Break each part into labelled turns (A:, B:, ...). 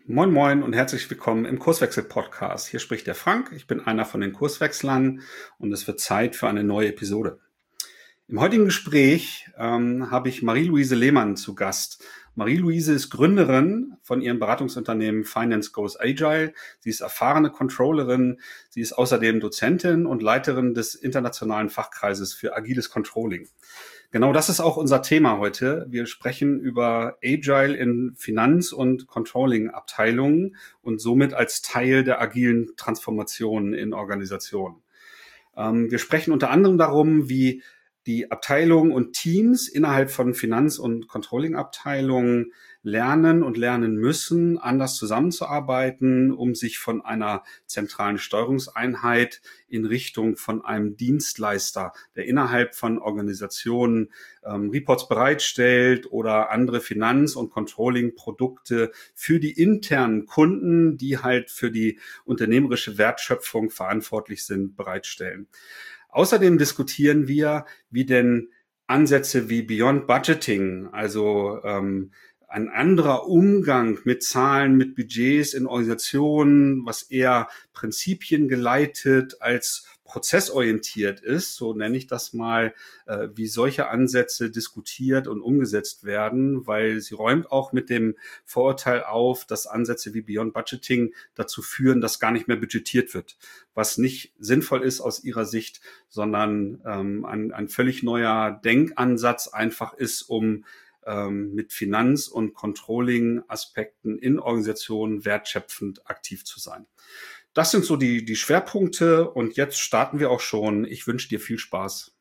A: Moin Moin und herzlich willkommen im Kurswechsel-Podcast. Hier spricht der Frank, ich bin einer von den Kurswechslern und es wird Zeit für eine neue Episode. Im heutigen Gespräch habe ich Marie-Louise Lehmann zu Gast. Marie-Louise ist Gründerin von ihrem Beratungsunternehmen Finance Goes Agile. Sie ist erfahrene Controllerin. Sie ist außerdem Dozentin und Leiterin des internationalen Fachkreises für agiles Controlling. Genau das ist auch unser Thema heute. Wir sprechen über Agile in Finanz- und Controlling-Abteilungen und somit als Teil der agilen Transformation in Organisationen. Wir sprechen unter anderem darum, wie die Abteilungen und Teams innerhalb von Finanz- und Controlling-Abteilungen lernen und lernen müssen, anders zusammenzuarbeiten, um sich von einer zentralen Steuerungseinheit in Richtung von einem Dienstleister, der innerhalb von Organisationen Reports bereitstellt oder andere Finanz- und Controlling-Produkte für die internen Kunden, die halt für die unternehmerische Wertschöpfung verantwortlich sind, bereitstellen. Außerdem diskutieren wir, wie denn Ansätze wie Beyond Budgeting, also ein anderer Umgang mit Zahlen, mit Budgets in Organisationen, was eher prinzipiengeleitet als prozessorientiert ist, so nenne ich das mal, wie solche Ansätze diskutiert und umgesetzt werden, weil sie räumt auch mit dem Vorurteil auf, dass Ansätze wie Beyond Budgeting dazu führen, dass gar nicht mehr budgetiert wird, was nicht sinnvoll ist aus ihrer Sicht, sondern ein völlig neuer Denkansatz einfach ist, um mit Finanz- und Controlling-Aspekten in Organisationen wertschöpfend aktiv zu sein. Das sind so die Schwerpunkte und jetzt starten wir auch schon. Ich wünsche dir viel Spaß.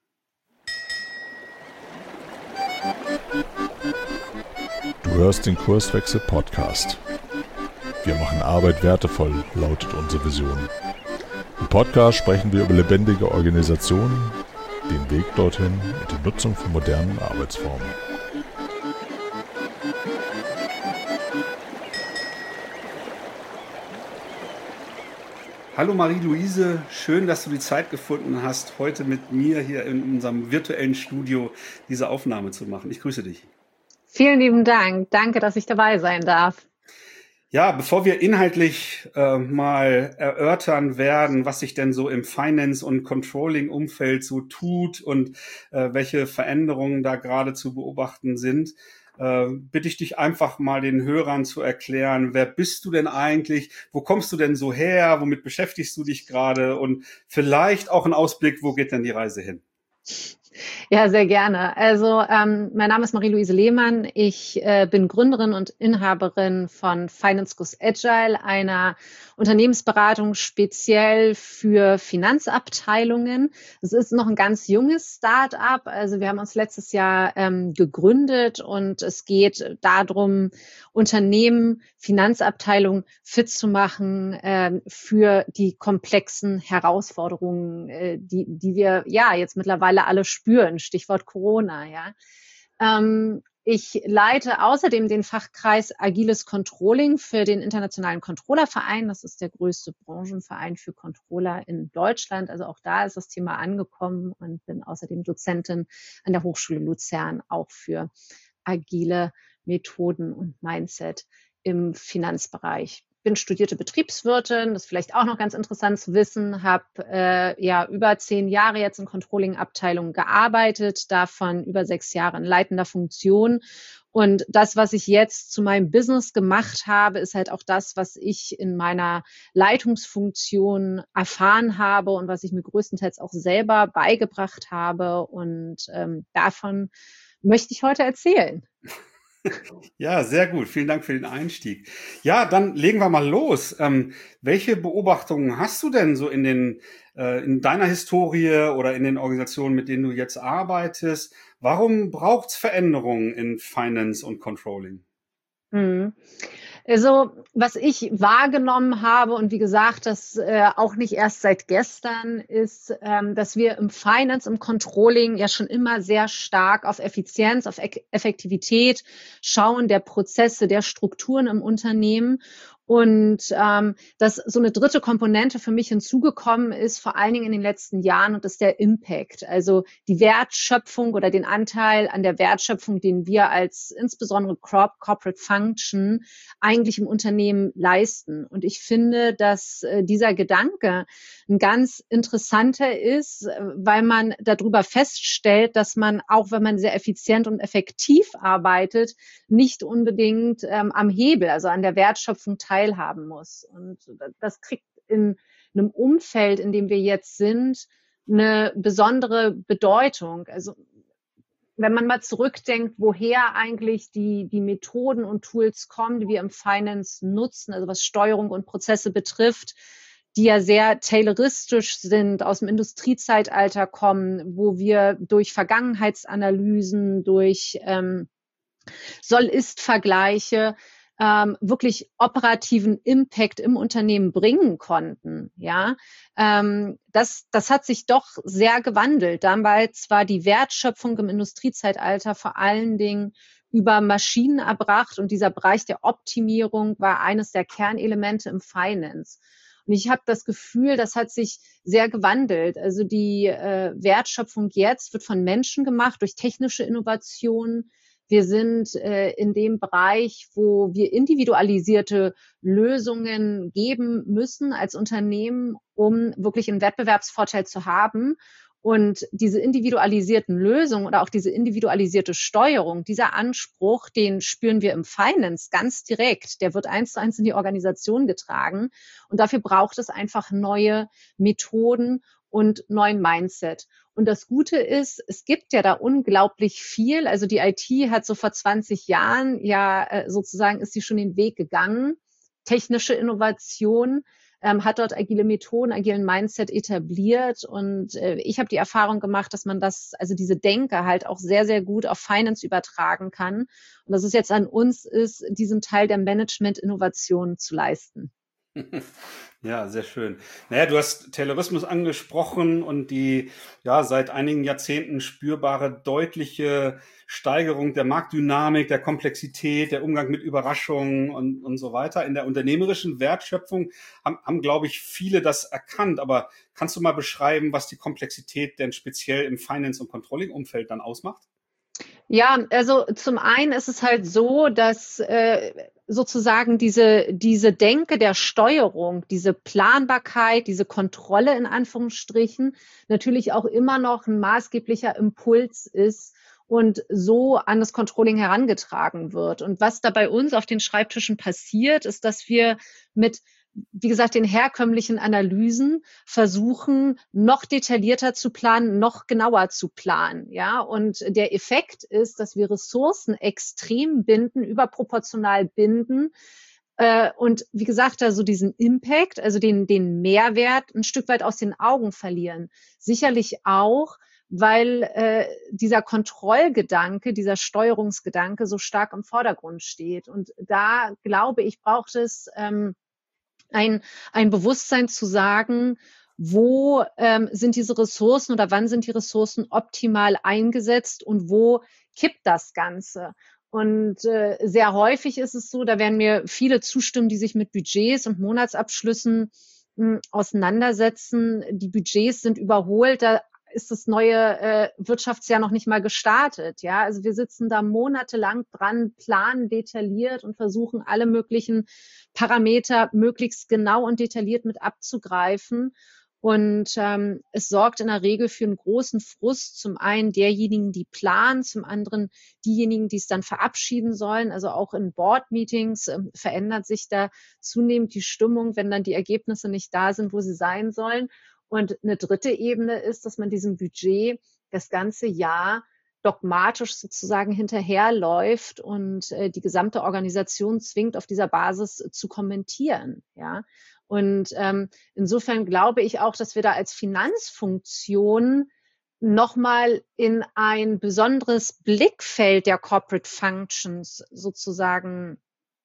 B: Du hörst den Kurswechsel-Podcast. Wir machen Arbeit wertevoll, lautet unsere Vision. Im Podcast sprechen wir über lebendige Organisationen, den Weg dorthin und die Nutzung von modernen Arbeitsformen.
A: Hallo Marie-Louise, schön, dass du die Zeit gefunden hast, heute mit mir hier in unserem virtuellen Studio diese Aufnahme zu machen. Ich grüße dich.
C: Vielen lieben Dank. Danke, dass ich dabei sein darf.
A: Ja, bevor wir inhaltlich mal erörtern werden, was sich denn so im Finance- und Controlling-Umfeld so tut und welche Veränderungen da gerade zu beobachten sind, bitte ich dich einfach mal den Hörern zu erklären, wer bist du denn eigentlich, wo kommst du denn so her, womit beschäftigst du dich gerade und vielleicht auch ein Ausblick, wo geht denn die Reise hin?
C: Ja, sehr gerne. Also mein Name ist Marie-Louise Lehmann. Ich bin Gründerin und Inhaberin von Finance Goes Agile, einer Unternehmensberatung speziell für Finanzabteilungen. Es ist noch ein ganz junges Start-up. Also wir haben uns letztes Jahr gegründet und es geht darum, Unternehmen, Finanzabteilungen fit zu machen für die komplexen Herausforderungen, die wir ja jetzt mittlerweile alle spüren. Stichwort Corona, ja. Ich leite außerdem den Fachkreis Agiles Controlling für den Internationalen Controllerverein. Das ist der größte Branchenverein für Controller in Deutschland. Also auch da ist das Thema angekommen und bin außerdem Dozentin an der Hochschule Luzern, auch für agile Methoden und Mindset im Finanzbereich. Bin studierte Betriebswirtin, das ist vielleicht auch noch ganz interessant zu wissen, habe über 10 Jahre jetzt in Controlling-Abteilungen gearbeitet, davon über 6 Jahre in leitender Funktion. Und das, was ich jetzt zu meinem Business gemacht habe, ist halt auch das, was ich in meiner Leitungsfunktion erfahren habe und was ich mir größtenteils auch selber beigebracht habe. Und davon möchte ich heute erzählen.
A: Ja, sehr gut. Vielen Dank für den Einstieg. Ja, dann legen wir mal los. Welche Beobachtungen hast du denn so in deiner Historie oder in den Organisationen, mit denen du jetzt arbeitest? Warum braucht es Veränderungen in Finance und Controlling?
C: Also, was ich wahrgenommen habe und wie gesagt, das auch nicht erst seit gestern, ist, dass wir im Finance, im Controlling ja schon immer sehr stark auf Effizienz, auf Effektivität schauen, der Prozesse, der Strukturen im Unternehmen. Und dass so eine dritte Komponente für mich hinzugekommen ist, vor allen Dingen in den letzten Jahren, und das ist der Impact, also die Wertschöpfung oder den Anteil an der Wertschöpfung, den wir als insbesondere Corporate Function eigentlich im Unternehmen leisten. Und ich finde, dass dieser Gedanke ein ganz interessanter ist, weil man darüber feststellt, dass man, auch wenn man sehr effizient und effektiv arbeitet, nicht unbedingt am Hebel, also an der Wertschöpfung teilhaben muss. Und das kriegt in einem Umfeld, in dem wir jetzt sind, eine besondere Bedeutung. Also wenn man mal zurückdenkt, woher eigentlich die Methoden und Tools kommen, die wir im Finance nutzen, also was Steuerung und Prozesse betrifft, die ja sehr tayloristisch sind, aus dem Industriezeitalter kommen, wo wir durch Vergangenheitsanalysen, durch Soll-Ist-Vergleiche wirklich operativen Impact im Unternehmen bringen konnten. Ja, das hat sich doch sehr gewandelt. Damals war die Wertschöpfung im Industriezeitalter vor allen Dingen über Maschinen erbracht, und dieser Bereich der Optimierung war eines der Kernelemente im Finance. Und ich habe das Gefühl, das hat sich sehr gewandelt. Also die Wertschöpfung jetzt wird von Menschen gemacht durch technische Innovationen. Wir sind in dem Bereich, wo wir individualisierte Lösungen geben müssen als Unternehmen, um wirklich einen Wettbewerbsvorteil zu haben. Und diese individualisierten Lösungen oder auch diese individualisierte Steuerung, dieser Anspruch, den spüren wir im Finance ganz direkt. Der wird 1:1 in die Organisation getragen. Und dafür braucht es einfach neue Methoden und neuen Mindset. Und das Gute ist, es gibt ja da unglaublich viel. Also die IT hat so vor 20 Jahren sozusagen ist sie schon den Weg gegangen. Technische Innovation hat dort agile Methoden, agilen Mindset etabliert. Und ich habe die Erfahrung gemacht, dass man also diese Denke halt auch sehr, sehr gut auf Finance übertragen kann. Und dass es jetzt an uns ist, diesen Teil der Management-Innovation zu leisten.
A: Ja, sehr schön. Naja, du hast Taylorismus angesprochen und die seit einigen Jahrzehnten spürbare deutliche Steigerung der Marktdynamik, der Komplexität, der Umgang mit Überraschungen und so weiter. In der unternehmerischen Wertschöpfung haben, glaube ich, viele das erkannt. Aber kannst du mal beschreiben, was die Komplexität denn speziell im Finance- und Controlling-Umfeld dann ausmacht?
C: Ja, also zum einen ist es halt so, dass sozusagen diese Denke der Steuerung, diese Planbarkeit, diese Kontrolle in Anführungsstrichen natürlich auch immer noch ein maßgeblicher Impuls ist und so an das Controlling herangetragen wird. Und was da bei uns auf den Schreibtischen passiert, ist, dass wir mit, wie gesagt, den herkömmlichen Analysen versuchen, noch detaillierter zu planen, noch genauer zu planen. Ja, und der Effekt ist, dass wir Ressourcen extrem binden, überproportional binden. Und wie gesagt, da so diesen Impact, also den Mehrwert ein Stück weit aus den Augen verlieren. Sicherlich auch, weil dieser Kontrollgedanke, dieser Steuerungsgedanke so stark im Vordergrund steht. Und da, glaube ich, braucht es ein Bewusstsein zu sagen, wo sind diese Ressourcen oder wann sind die Ressourcen optimal eingesetzt und wo kippt das Ganze. Und sehr häufig ist es so, da werden mir viele zustimmen, die sich mit Budgets und Monatsabschlüssen auseinandersetzen. Die Budgets sind überholt, da ist das neue Wirtschaftsjahr noch nicht mal gestartet. Ja, also wir sitzen da monatelang dran, planen detailliert und versuchen alle möglichen Parameter möglichst genau und detailliert mit abzugreifen. Und es sorgt in der Regel für einen großen Frust, zum einen derjenigen, die planen, zum anderen diejenigen, die es dann verabschieden sollen. Also auch in Board-Meetings verändert sich da zunehmend die Stimmung, wenn dann die Ergebnisse nicht da sind, wo sie sein sollen. Und eine dritte Ebene ist, dass man diesem Budget das ganze Jahr dogmatisch sozusagen hinterherläuft und die gesamte Organisation zwingt, auf dieser Basis zu kommentieren. Ja. Und insofern glaube ich auch, dass wir da als Finanzfunktion nochmal in ein besonderes Blickfeld der Corporate Functions sozusagen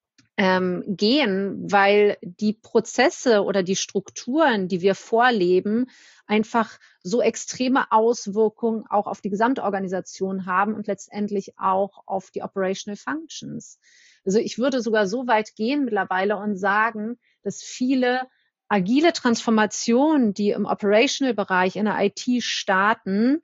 C: gehen, weil die Prozesse oder die Strukturen, die wir vorleben, einfach so extreme Auswirkungen auch auf die gesamte Organisation haben und letztendlich auch auf die Operational Functions. Also ich würde sogar so weit gehen mittlerweile und sagen, dass viele agile Transformationen, die im Operational-Bereich in der IT starten,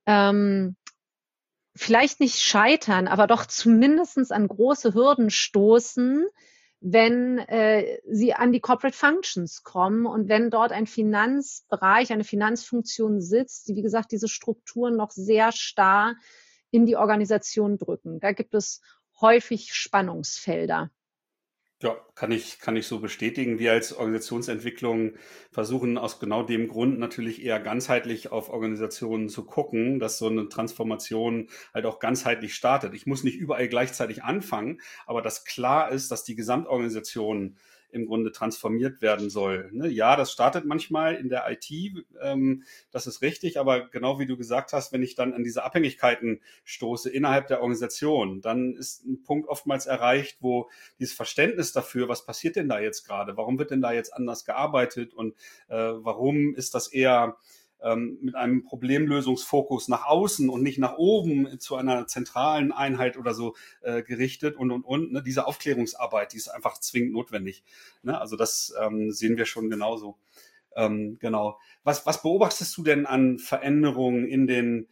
C: vielleicht nicht scheitern, aber doch zumindest an große Hürden stoßen, wenn sie an die Corporate Functions kommen und wenn dort ein Finanzbereich, eine Finanzfunktion sitzt, die, wie gesagt, diese Strukturen noch sehr starr in die Organisation drücken. Da gibt es häufig Spannungsfelder.
A: Ja, kann ich so bestätigen. Wir als Organisationsentwicklung versuchen aus genau dem Grund natürlich eher ganzheitlich auf Organisationen zu gucken, dass so eine Transformation halt auch ganzheitlich startet. Ich muss nicht überall gleichzeitig anfangen, aber dass klar ist, dass die Gesamtorganisation im Grunde transformiert werden soll. Ne? Ja, das startet manchmal in der IT, das ist richtig, aber genau wie du gesagt hast, wenn ich dann an diese Abhängigkeiten stoße innerhalb der Organisation, dann ist ein Punkt oftmals erreicht, wo dieses Verständnis dafür, was passiert denn da jetzt gerade, warum wird denn da jetzt anders gearbeitet und warum ist das eher mit einem Problemlösungsfokus nach außen und nicht nach oben zu einer zentralen Einheit oder so gerichtet und. Ne? Diese Aufklärungsarbeit, die ist einfach zwingend notwendig. Ne? Also das sehen wir schon genauso. Genau. Was beobachtest du denn an Veränderungen in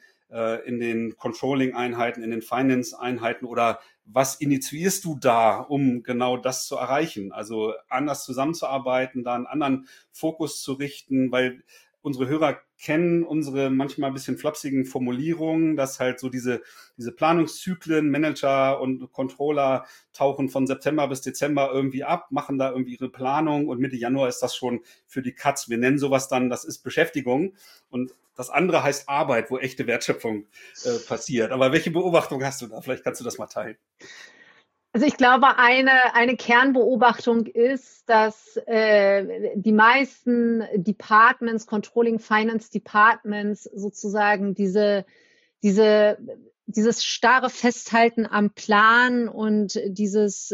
A: den Controlling-Einheiten, in den Finance-Einheiten oder was initiierst du da, um genau das zu erreichen? Also anders zusammenzuarbeiten, da einen anderen Fokus zu richten, weil unsere Hörer kennen unsere manchmal ein bisschen flapsigen Formulierungen, dass halt so diese Planungszyklen, Manager und Controller tauchen von September bis Dezember irgendwie ab, machen da irgendwie ihre Planung und Mitte Januar ist das schon für die Katz. Wir nennen sowas dann, das ist Beschäftigung und das andere heißt Arbeit, wo echte Wertschöpfung passiert. Aber welche Beobachtung hast du da? Vielleicht kannst du das mal teilen.
C: Also ich glaube, eine Kernbeobachtung ist, dass die meisten Departments, Controlling Finance Departments sozusagen dieses starre Festhalten am Plan und dieses,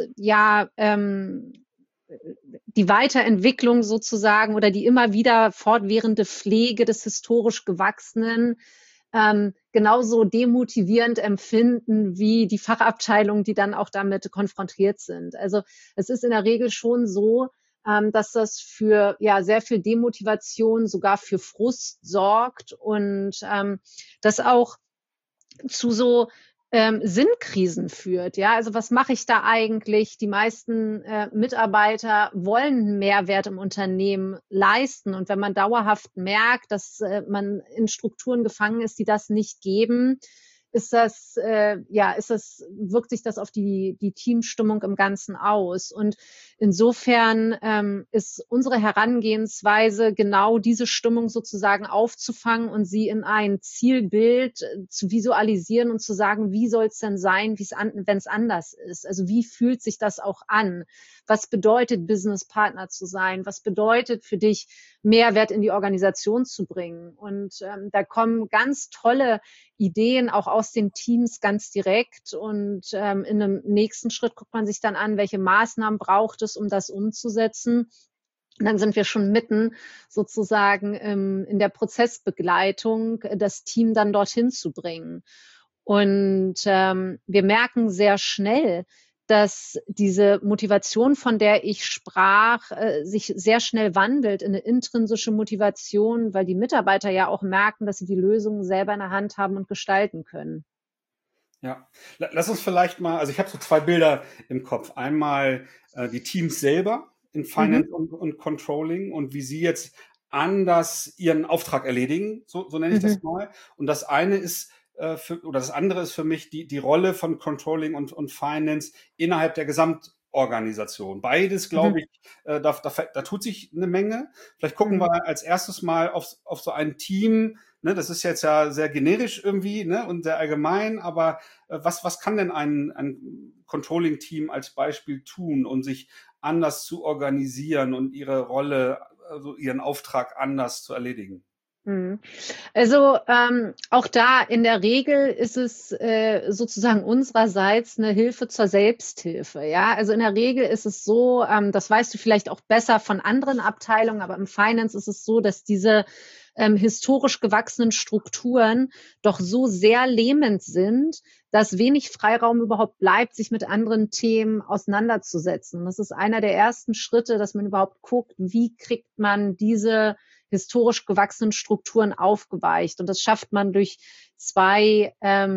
C: die Weiterentwicklung sozusagen oder die immer wieder fortwährende Pflege des historisch Gewachsenen genauso demotivierend empfinden wie die Fachabteilungen, die dann auch damit konfrontiert sind. Also es ist in der Regel schon so, dass das für sehr viel Demotivation, sogar für Frust sorgt und das auch zu so Sinnkrisen führt. Ja, also was mache ich da eigentlich? Die meisten Mitarbeiter wollen einen Mehrwert im Unternehmen leisten. Und wenn man dauerhaft merkt, dass man in Strukturen gefangen ist, die das nicht geben, wirkt sich das auf die Teamstimmung im Ganzen aus. Und insofern ist unsere Herangehensweise genau diese Stimmung sozusagen aufzufangen und sie in ein Zielbild zu visualisieren und zu sagen, wie soll es denn sein, wenn es anders ist? Also wie fühlt sich das auch an? Was bedeutet Business Partner zu sein? Was bedeutet für dich, Mehrwert in die Organisation zu bringen? Und da kommen ganz tolle Ideen auch aus den Teams ganz direkt. Und in einem nächsten Schritt guckt man sich dann an, welche Maßnahmen braucht es, um das umzusetzen. Und dann sind wir schon mitten sozusagen in der Prozessbegleitung, das Team dann dorthin zu bringen. Und wir merken sehr schnell, dass diese Motivation, von der ich sprach, sich sehr schnell wandelt in eine intrinsische Motivation, weil die Mitarbeiter ja auch merken, dass sie die Lösungen selber in der Hand haben und gestalten können.
A: Ja, lass uns vielleicht mal, also ich habe so zwei Bilder im Kopf. Einmal die Teams selber in Finance und Controlling und wie sie jetzt anders ihren Auftrag erledigen, so nenne ich das mal. Und das eine ist das andere ist für mich die Rolle von Controlling und Finance innerhalb der Gesamtorganisation. Beides, glaube ich, da tut sich eine Menge. Vielleicht gucken wir als erstes mal auf so ein Team. Ne, das ist jetzt ja sehr generisch irgendwie, ne, und sehr allgemein, aber was kann denn ein Controlling-Team als Beispiel tun, um sich anders zu organisieren und ihre Rolle, also ihren Auftrag anders zu erledigen?
C: Also auch da in der Regel ist es sozusagen unsererseits eine Hilfe zur Selbsthilfe. Ja, also in der Regel ist es so, das weißt du vielleicht auch besser von anderen Abteilungen, aber im Finance ist es so, dass diese historisch gewachsenen Strukturen doch so sehr lähmend sind, dass wenig Freiraum überhaupt bleibt, sich mit anderen Themen auseinanderzusetzen. Und das ist einer der ersten Schritte, dass man überhaupt guckt, wie kriegt man diese historisch gewachsenen Strukturen aufgeweicht. Und das schafft man durch zwei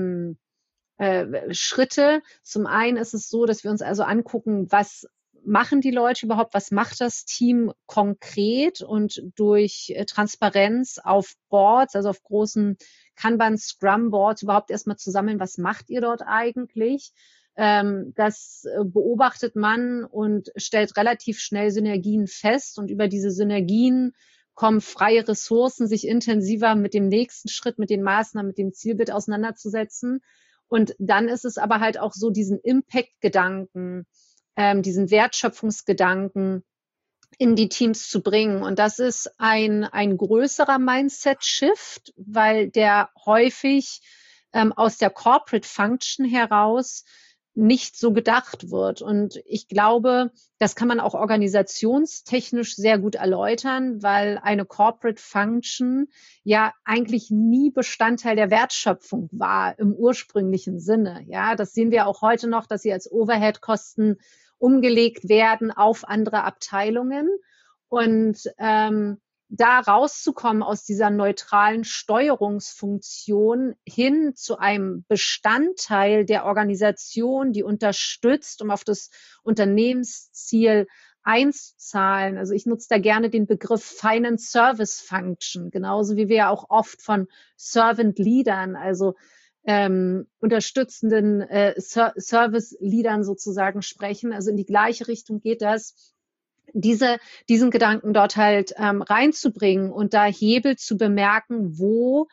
C: Schritte. Zum einen ist es so, dass wir uns also angucken, was machen die Leute überhaupt, was macht das Team konkret, und durch Transparenz auf Boards, also auf großen Kanban Scrum Boards überhaupt erstmal zu sammeln, was macht ihr dort eigentlich? Das beobachtet man und stellt relativ schnell Synergien fest, und über diese Synergien kommen freie Ressourcen, sich intensiver mit dem nächsten Schritt, mit den Maßnahmen, mit dem Zielbild auseinanderzusetzen. Und dann ist es aber halt auch so, diesen Impact-Gedanken, diesen Wertschöpfungsgedanken in die Teams zu bringen. Und das ist ein größerer Mindset-Shift, weil der häufig aus der Corporate Function heraus nicht so gedacht wird. Und ich glaube, das kann man auch organisationstechnisch sehr gut erläutern, weil eine Corporate Function ja eigentlich nie Bestandteil der Wertschöpfung war im ursprünglichen Sinne. Ja, das sehen wir auch heute noch, dass sie als Overhead-Kosten umgelegt werden auf andere Abteilungen. Und da rauszukommen aus dieser neutralen Steuerungsfunktion hin zu einem Bestandteil der Organisation, die unterstützt, um auf das Unternehmensziel einzuzahlen. Also ich nutze da gerne den Begriff Finance Service Function, genauso wie wir ja auch oft von Servant Leadern, also unterstützenden Service-Leadern sozusagen sprechen. Also in die gleiche Richtung geht das, diesen Gedanken dort halt reinzubringen und da Hebel zu bemerken, wo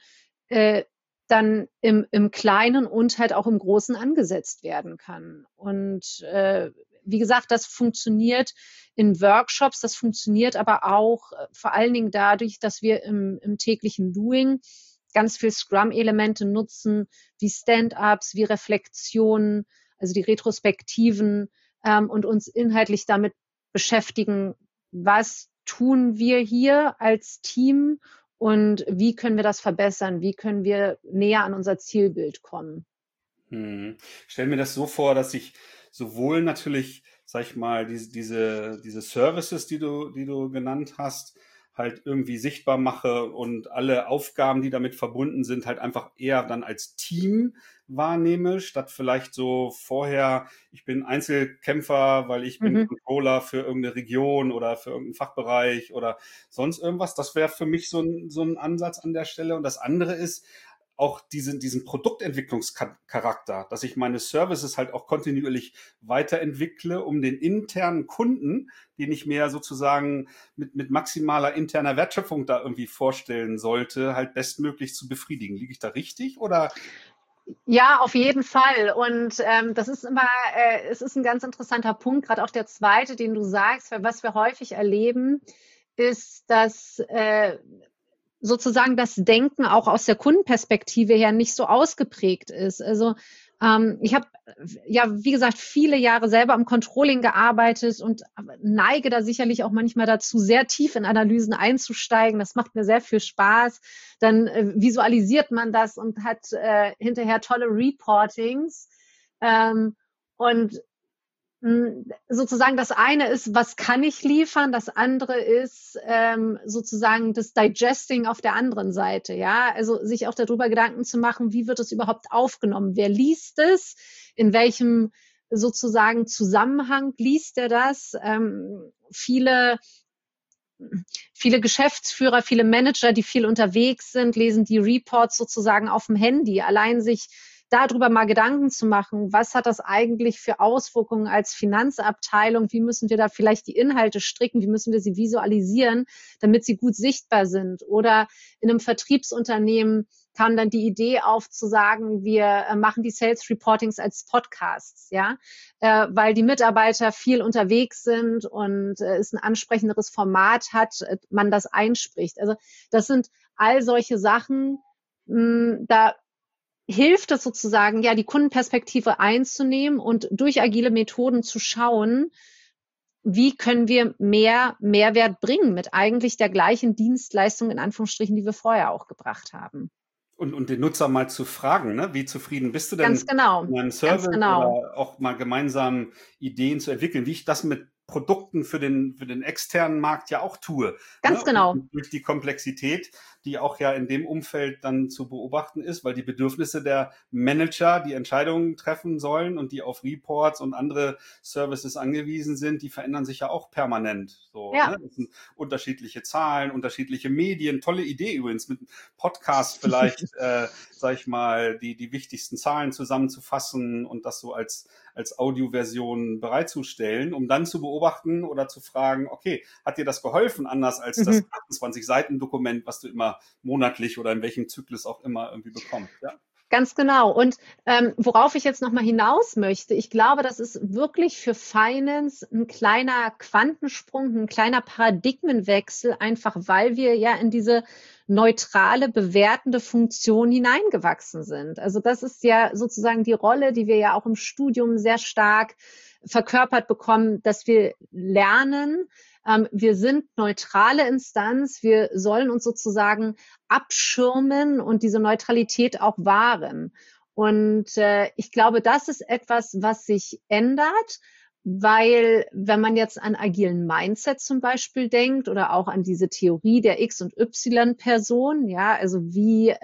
C: dann im Kleinen und halt auch im Großen angesetzt werden kann. Und wie gesagt, das funktioniert in Workshops, das funktioniert aber auch vor allen Dingen dadurch, dass wir im täglichen Doing ganz viel Scrum-Elemente nutzen, wie Stand-ups, wie Reflexionen, also die Retrospektiven, und uns inhaltlich damit beschäftigen, was tun wir hier als Team und wie können wir das verbessern, wie können wir näher an unser Zielbild kommen.
A: Ich stelle mir das so vor, dass ich sowohl natürlich, sag ich mal, diese Services, die du genannt hast, halt irgendwie sichtbar mache und alle Aufgaben, die damit verbunden sind, halt einfach eher dann als Team wahrnehme, statt vielleicht so vorher, ich bin Einzelkämpfer, weil ich bin Controller für irgendeine Region oder für irgendeinen Fachbereich oder sonst irgendwas. Das wäre für mich so ein Ansatz an der Stelle. Und das andere ist auch diesen Produktentwicklungscharakter, dass ich meine Services halt auch kontinuierlich weiterentwickle, um den internen Kunden, den ich mir sozusagen mit maximaler interner Wertschöpfung da irgendwie vorstellen sollte, halt bestmöglich zu befriedigen. Liege ich da richtig oder?
C: Ja, auf jeden Fall. Und das ist immer, es ist ein ganz interessanter Punkt, gerade auch der zweite, den du sagst, weil was wir häufig erleben, ist, dass sozusagen das Denken auch aus der Kundenperspektive her nicht so ausgeprägt ist. Also ich habe ja, wie gesagt, viele Jahre selber am Controlling gearbeitet und neige da sicherlich auch manchmal dazu, sehr tief in Analysen einzusteigen. Das macht mir sehr viel Spaß. Dann visualisiert man das und hat hinterher tolle Reportings. Und sozusagen das eine ist, was kann ich liefern? Das andere ist sozusagen das Digesting auf der anderen Seite. Ja, also sich auch darüber Gedanken zu machen, wie wird es überhaupt aufgenommen? Wer liest es? In welchem sozusagen Zusammenhang liest er das? Viele Geschäftsführer, viele Manager, die viel unterwegs sind, lesen die Reports sozusagen auf dem Handy. Allein sich darüber mal Gedanken zu machen, was hat das eigentlich für Auswirkungen als Finanzabteilung, wie müssen wir da vielleicht die Inhalte stricken, wie müssen wir sie visualisieren, damit sie gut sichtbar sind. Oder in einem Vertriebsunternehmen kam dann die Idee auf zu sagen, wir machen die Sales Reportings als Podcasts, ja, weil die Mitarbeiter viel unterwegs sind und es ein ansprechenderes Format hat, man das einspricht. Also das sind all solche Sachen, da hilft es sozusagen, ja, die Kundenperspektive einzunehmen und durch agile Methoden zu schauen, wie können wir mehr Mehrwert bringen mit eigentlich der gleichen Dienstleistung in Anführungsstrichen, die wir vorher auch gebracht haben.
A: Und den Nutzer mal zu fragen, ne? Wie zufrieden bist du denn
C: Ganz genau,
A: mit meinem
C: ganz
A: Service
C: genau.
A: oder auch mal gemeinsam Ideen zu entwickeln, wie ich das mit Produkten für den externen Markt ja auch tue. Ne?
C: Ganz genau.
A: Und durch die Komplexität, die auch ja in dem Umfeld dann zu beobachten ist, weil die Bedürfnisse der Manager, die Entscheidungen treffen sollen und die auf Reports und andere Services angewiesen sind, die verändern sich ja auch permanent. So,
C: Ja.
A: ne? Das sind unterschiedliche Zahlen, unterschiedliche Medien. Tolle Idee übrigens, mit Podcast vielleicht, sag ich mal, die wichtigsten Zahlen zusammenzufassen und das so als Audioversion bereitzustellen, um dann zu beobachten oder zu fragen, okay, hat dir das geholfen, anders als das 28-Seiten-Dokument, was du immer monatlich oder in welchem Zyklus auch immer irgendwie bekommst? Ja?
C: Ganz genau. Und worauf ich jetzt nochmal hinaus möchte, ich glaube, das ist wirklich für Finance ein kleiner Quantensprung, ein kleiner Paradigmenwechsel, einfach weil wir ja in diese neutrale, bewertende Funktion hineingewachsen sind. Also das ist ja sozusagen die Rolle, die wir ja auch im Studium sehr stark verkörpert bekommen, dass wir lernen, wir sind neutrale Instanz, wir sollen uns sozusagen abschirmen und diese Neutralität auch wahren. Und ich glaube, das ist etwas, was sich ändert, weil wenn man jetzt an agilen Mindset zum Beispiel denkt oder auch an diese Theorie der X- und Y-Person, ja, also wie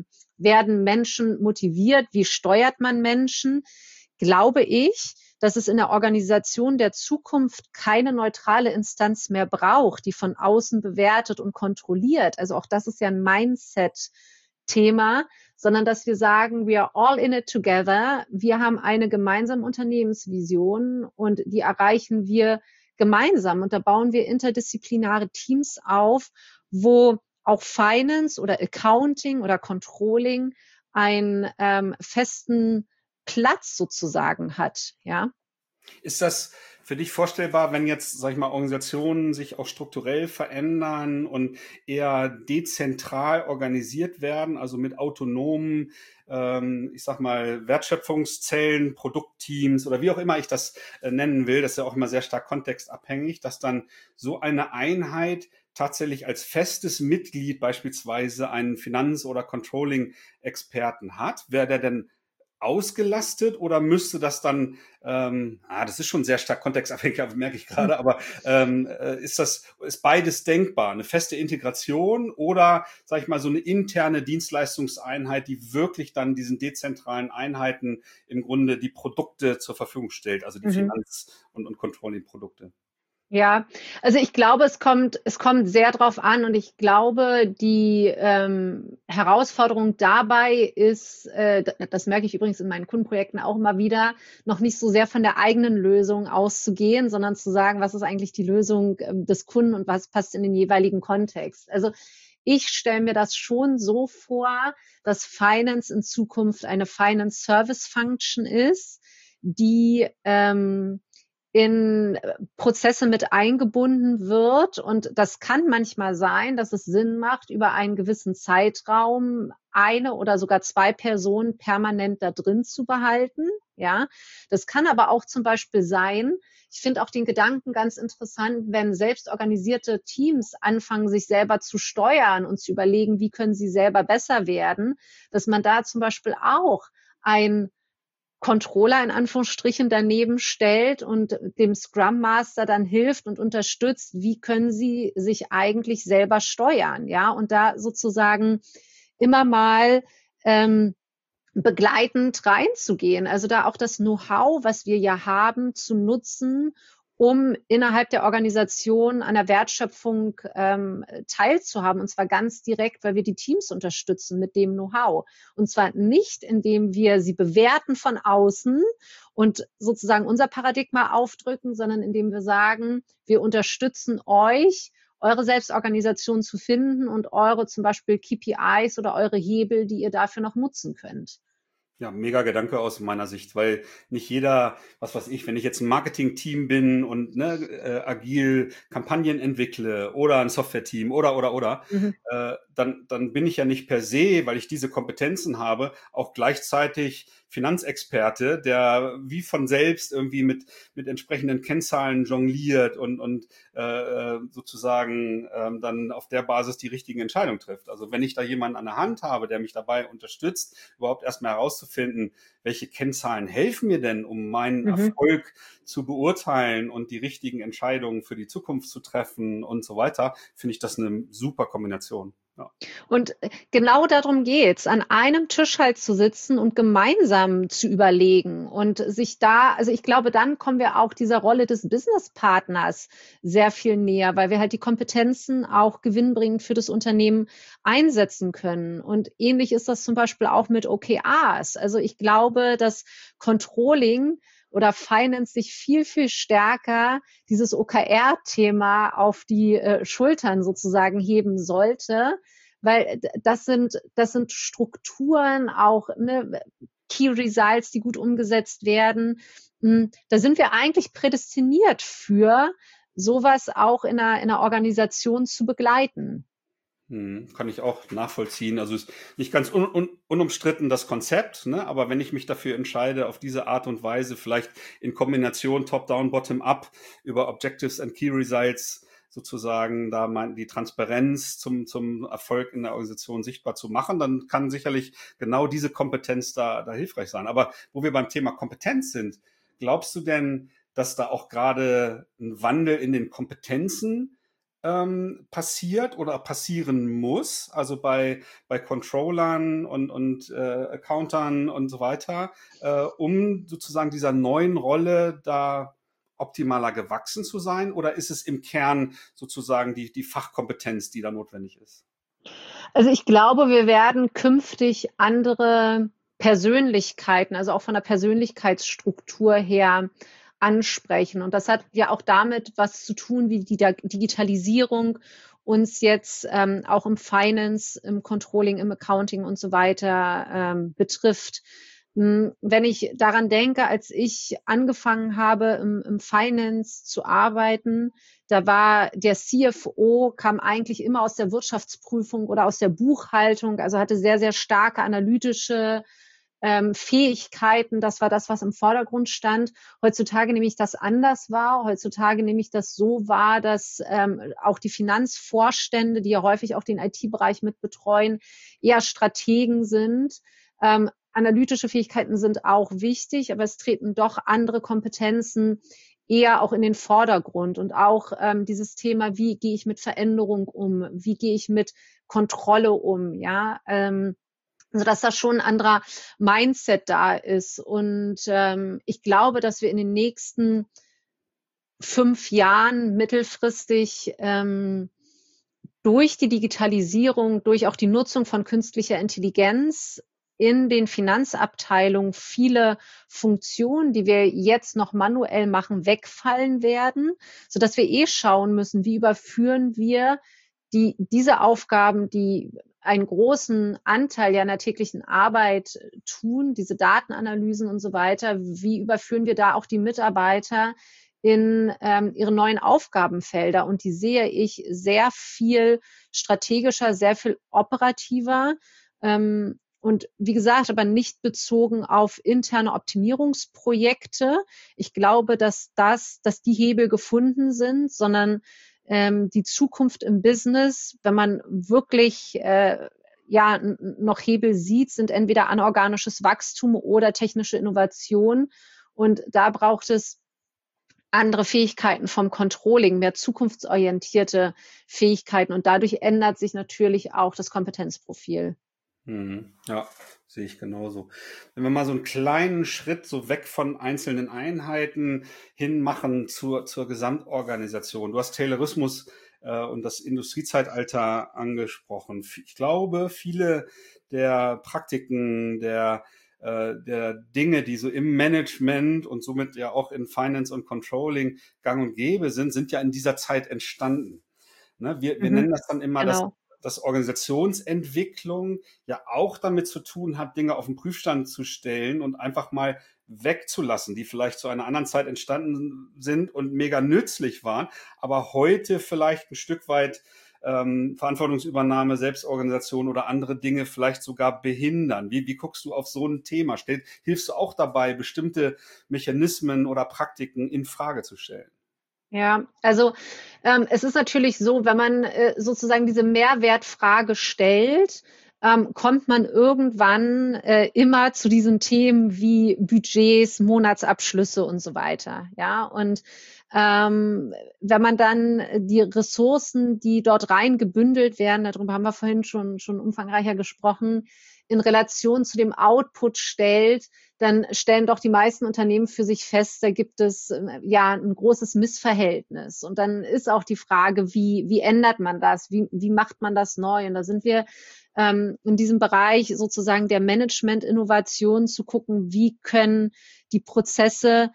C: werden Menschen motiviert, wie steuert man Menschen, glaube ich, dass es in der Organisation der Zukunft keine neutrale Instanz mehr braucht, die von außen bewertet und kontrolliert. Also auch das ist ja ein Mindset-Thema, sondern dass wir sagen, we are all in it together. Wir haben eine gemeinsame Unternehmensvision und die erreichen wir gemeinsam. Und da bauen wir interdisziplinäre Teams auf, wo auch Finance oder Accounting oder Controlling einen festen Platz sozusagen hat, ja.
A: Ist das für dich vorstellbar, wenn jetzt, sag ich mal, Organisationen sich auch strukturell verändern und eher dezentral organisiert werden, also mit autonomen, ich sag mal, Wertschöpfungszellen, Produktteams oder wie auch immer ich das nennen will, das ist ja auch immer sehr stark kontextabhängig, dass dann so eine Einheit tatsächlich als festes Mitglied beispielsweise einen Finanz- oder Controlling-Experten hat? Wäre der denn ausgelastet oder müsste das dann, das ist schon sehr stark kontextabhängig, merke ich gerade, aber ist beides denkbar? Eine feste Integration oder, sag ich mal, so eine interne Dienstleistungseinheit, die wirklich dann diesen dezentralen Einheiten im Grunde die Produkte zur Verfügung stellt, also die Finanz- und Controlling-Produkte?
C: Ja, also ich glaube, es kommt sehr drauf an und ich glaube, die Herausforderung dabei ist, das merke ich übrigens in meinen Kundenprojekten auch immer wieder, noch nicht so sehr von der eigenen Lösung auszugehen, sondern zu sagen, was ist eigentlich die Lösung des Kunden und was passt in den jeweiligen Kontext. Also ich stelle mir das schon so vor, dass Finance in Zukunft eine Finance Service Function ist, die in Prozesse mit eingebunden wird. Und das kann manchmal sein, dass es Sinn macht, über einen gewissen Zeitraum eine oder sogar zwei Personen permanent da drin zu behalten. Ja, das kann aber auch zum Beispiel sein, ich finde auch den Gedanken ganz interessant, wenn selbstorganisierte Teams anfangen, sich selber zu steuern und zu überlegen, wie können sie selber besser werden, dass man da zum Beispiel auch ein Controller in Anführungsstrichen daneben stellt und dem Scrum Master dann hilft und unterstützt, wie können sie sich eigentlich selber steuern, ja, und da sozusagen immer mal begleitend reinzugehen, also da auch das Know-how, was wir ja haben, zu nutzen, um innerhalb der Organisation an der Wertschöpfung teilzuhaben, und zwar ganz direkt, weil wir die Teams unterstützen mit dem Know-how. Und zwar nicht, indem wir sie bewerten von außen und sozusagen unser Paradigma aufdrücken, sondern indem wir sagen, wir unterstützen euch, eure Selbstorganisation zu finden und eure zum Beispiel KPIs oder eure Hebel, die ihr dafür noch nutzen könnt.
A: Ja, mega Gedanke aus meiner Sicht, weil nicht jeder, was weiß ich, wenn ich jetzt ein Marketing-Team bin und agil Kampagnen entwickle oder ein Software-Team oder, dann bin ich ja nicht per se, weil ich diese Kompetenzen habe, auch gleichzeitig Finanzexperte, der wie von selbst irgendwie mit entsprechenden Kennzahlen jongliert und sozusagen dann auf der Basis die richtigen Entscheidungen trifft. Also wenn ich da jemanden an der Hand habe, der mich dabei unterstützt, überhaupt erstmal herauszufinden, welche Kennzahlen helfen mir denn, um meinen Erfolg zu beurteilen und die richtigen Entscheidungen für die Zukunft zu treffen und so weiter, finde ich das eine super Kombination. Ja.
C: Und genau darum geht's, an einem Tisch halt zu sitzen und gemeinsam zu überlegen und sich da, also ich glaube, dann kommen wir auch dieser Rolle des Businesspartners sehr viel näher, weil wir halt die Kompetenzen auch gewinnbringend für das Unternehmen einsetzen können. Und ähnlich ist das zum Beispiel auch mit OKRs. Also ich glaube, dass Controlling oder Finance sich viel, viel stärker dieses OKR-Thema auf die Schultern sozusagen heben sollte, weil das sind Strukturen, auch ne, Key Results, die gut umgesetzt werden. Da sind wir eigentlich prädestiniert für, sowas auch in einer Organisation zu begleiten.
A: Kann ich auch nachvollziehen. Also ist nicht ganz unumstritten das Konzept, ne? Aber wenn ich mich dafür entscheide, auf diese Art und Weise vielleicht in Kombination Top-Down, Bottom-Up über Objectives and Key Results sozusagen da die Transparenz zum Erfolg in der Organisation sichtbar zu machen, dann kann sicherlich genau diese Kompetenz da hilfreich sein. Aber wo wir beim Thema Kompetenz sind, glaubst du denn, dass da auch gerade ein Wandel in den Kompetenzen passiert oder passieren muss, also bei Controllern und Accountern und so weiter, um sozusagen dieser neuen Rolle da optimaler gewachsen zu sein? Oder ist es im Kern sozusagen die Fachkompetenz, die da notwendig ist?
C: Also ich glaube, wir werden künftig andere Persönlichkeiten, also auch von der Persönlichkeitsstruktur her, ansprechen. Und das hat ja auch damit was zu tun, wie die Digitalisierung uns jetzt auch im Finance, im Controlling, im Accounting und so weiter betrifft. Wenn ich daran denke, als ich angefangen habe, im Finance zu arbeiten, da war der CFO, kam eigentlich immer aus der Wirtschaftsprüfung oder aus der Buchhaltung, also hatte sehr, sehr starke analytische Fähigkeiten, das war das, was im Vordergrund stand. Heutzutage nehme ich das anders wahr. Heutzutage nehme ich das so wahr, dass auch die Finanzvorstände, die ja häufig auch den IT-Bereich mit betreuen, eher Strategen sind. Analytische Fähigkeiten sind auch wichtig, aber es treten doch andere Kompetenzen eher auch in den Vordergrund. Und auch dieses Thema, wie gehe ich mit Veränderung um? Wie gehe ich mit Kontrolle um? Ja, also dass da schon ein anderer Mindset da ist. Und ich glaube, dass wir in den nächsten 5 Jahren mittelfristig durch die Digitalisierung, durch auch die Nutzung von künstlicher Intelligenz in den Finanzabteilungen viele Funktionen, die wir jetzt noch manuell machen, wegfallen werden, sodass wir schauen müssen, wie überführen wir diese Aufgaben, die einen großen Anteil ja in der täglichen Arbeit tun, diese Datenanalysen und so weiter, wie überführen wir da auch die Mitarbeiter in ihre neuen Aufgabenfelder? Und die sehe ich sehr viel strategischer, sehr viel operativer. Und wie gesagt, aber nicht bezogen auf interne Optimierungsprojekte. Ich glaube, dass die Hebel gefunden sind, sondern die Zukunft im Business, wenn man wirklich noch Hebel sieht, sind entweder anorganisches Wachstum oder technische Innovation. Und da braucht es andere Fähigkeiten vom Controlling, mehr zukunftsorientierte Fähigkeiten. Und dadurch ändert sich natürlich auch das Kompetenzprofil.
A: Ja, sehe ich genauso. Wenn wir mal so einen kleinen Schritt so weg von einzelnen Einheiten hin machen zur Gesamtorganisation. Du hast Taylorismus und das Industriezeitalter angesprochen. Ich glaube, viele der Praktiken, der Dinge, die so im Management und somit ja auch in Finance und Controlling gang und gäbe sind ja in dieser Zeit entstanden. Ne? Wir nennen das dann immer
C: Genau.
A: dass Organisationsentwicklung ja auch damit zu tun hat, Dinge auf den Prüfstand zu stellen und einfach mal wegzulassen, die vielleicht zu einer anderen Zeit entstanden sind und mega nützlich waren, aber heute vielleicht ein Stück weit Verantwortungsübernahme, Selbstorganisation oder andere Dinge vielleicht sogar behindern? Wie guckst du auf so ein Thema? Hilfst du auch dabei, bestimmte Mechanismen oder Praktiken in Frage zu stellen?
C: Ja, also es ist natürlich so, wenn man sozusagen diese Mehrwertfrage stellt, kommt man irgendwann immer zu diesen Themen wie Budgets, Monatsabschlüsse und so weiter. Ja, und wenn man dann die Ressourcen, die dort rein gebündelt werden, darüber haben wir vorhin schon umfangreicher gesprochen, in Relation zu dem Output stellt, dann stellen doch die meisten Unternehmen für sich fest, da gibt es ja ein großes Missverhältnis. Und dann ist auch die Frage, wie ändert man das? Wie macht man das neu? Und da sind wir in diesem Bereich sozusagen der Management-Innovation zu gucken, wie können die Prozesse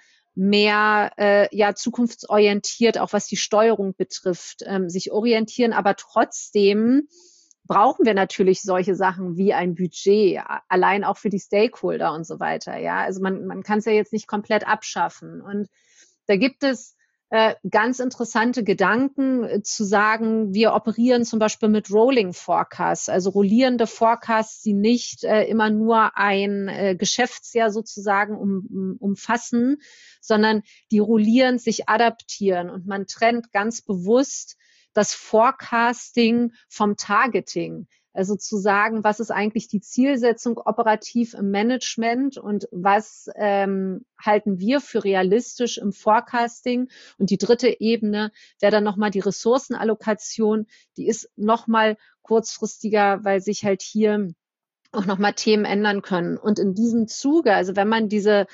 C: mehr zukunftsorientiert, auch was die Steuerung betrifft, sich orientieren, aber trotzdem brauchen wir natürlich solche Sachen wie ein Budget, allein auch für die Stakeholder und so weiter. Ja, also man kann es ja jetzt nicht komplett abschaffen. Und da gibt es ganz interessante Gedanken zu sagen, wir operieren zum Beispiel mit Rolling Forecasts, also rollierende Forecasts, die nicht immer nur ein Geschäftsjahr sozusagen umfassen, sondern die rollierend sich adaptieren. Und man trennt ganz bewusst das Forecasting vom Targeting. Also zu sagen, was ist eigentlich die Zielsetzung operativ im Management und was halten wir für realistisch im Forecasting. Und die dritte Ebene wäre dann nochmal die Ressourcenallokation. Die ist nochmal kurzfristiger, weil sich halt hier auch nochmal Themen ändern können. Und in diesem Zuge, also wenn man diese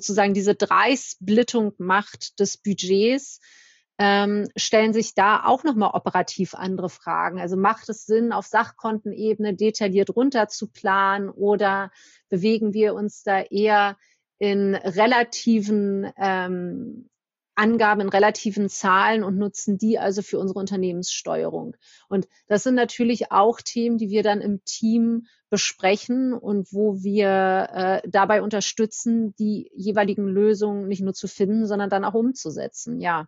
C: Dreisplittung macht des Budgets, stellen sich da auch nochmal operativ andere Fragen. Also macht es Sinn, auf Sachkontenebene detailliert runter zu planen oder bewegen wir uns da eher in relativen Angaben, in relativen Zahlen und nutzen die also für unsere Unternehmenssteuerung? Und das sind natürlich auch Themen, die wir dann im Team besprechen und wo wir dabei unterstützen, die jeweiligen Lösungen nicht nur zu finden, sondern dann auch umzusetzen. Ja.